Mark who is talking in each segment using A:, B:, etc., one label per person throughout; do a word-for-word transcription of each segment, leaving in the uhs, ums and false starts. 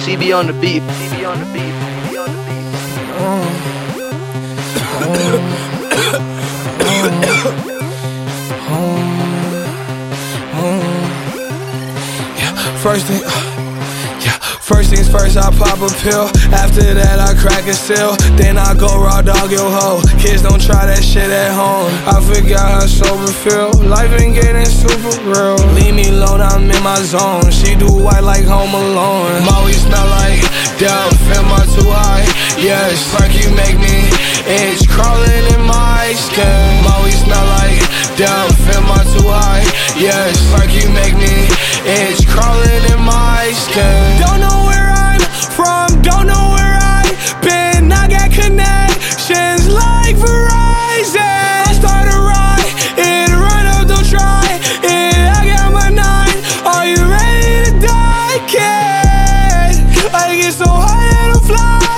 A: C B on the beat. C B on the beat. C B on the beat.
B: First thing, yeah. First things first, I pop a pill. After that, I crack a seal. Then I go raw dog your hoe. Kids don't try that shit at home. I forgot how sober feel. Life ain't getting super real. Leave me alone, I'm in my zone. She do white like Home Alone. Molly smell like Dove. Am I too high? Yes. Fuck you make me itch crawling in my skin. Molly smell like Dove. Am I too high? Yes. Fuck you make me itch crawling in my skin. Don't know where I'm from, don't know where I've been. I got connections like Verizon. I start a ride, it run up, don't try it. I got my nine, are you ready to die, kid? I get so high that I'm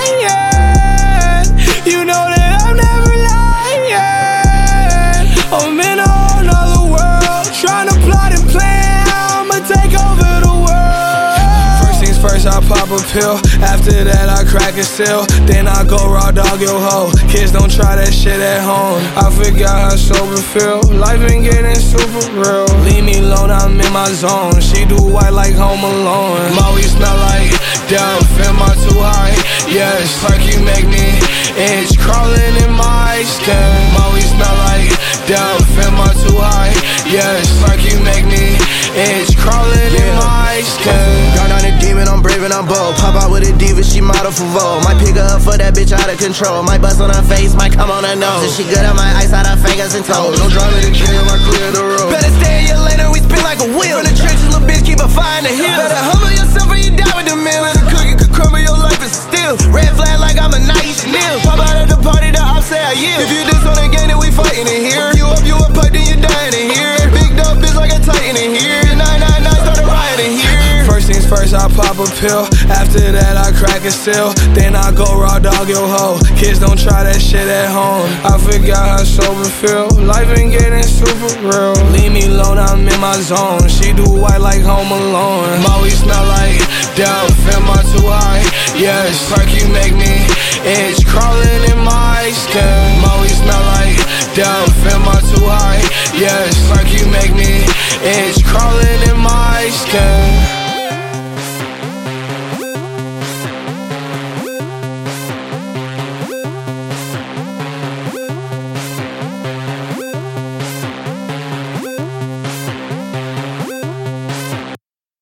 B: flying. You know that I'm never lying. I'm in a whole nother world, trying to plot and plan. I'ma take over the world. First I pop a pill, after that I crack a seal. Then I go raw dog your hoe. Kids don't try that shit at home. I forgot how sober feel. Life ain't getting super real. Leave me alone, I'm in my zone. She do white like Home Alone. Molly smell like Dove. Am I too high? Yes. Fuck you make me itch crawling in my skin. Molly smell like Dove. Am I too high? Yes. Fuck you make me itch crawling in my skin.
C: Gone on a demon, I'm brave and I'm bold. Pop out with a diva, she model for Vogue. Might pick her up for that bitch out of control. Might bust on her face, might come on her nose. If she good, I might ice out her fingers and toes. Don't drive me to jail, I clear the road. Better stay in your lane or we spin like a wheel. From the trenches, little bitch, keep a fire in the hill. Better humble yourself or you die with the meal. And the cookie could crumble, your life is still. Red flag like I'm a Nike Chanel. Pop out at the party, the ops say I yield. If you diss on the game, then we fighting in here. You up, you up, pipe, then you dying in here. Big dog bitch like a titan in here. nine nine nine, start a riot in here.
B: First things first, I pop a pill. After that, I crack a seal. Then I go raw dog your hoe. Kids don't try that shit at home. I forgot how sober feel. Life ain't getting super real. Leave me alone, I'm in my zone. She do white like Home Alone. Molly smell like Dove. Am I too high? Yes. Fuck you make me itch crawling in my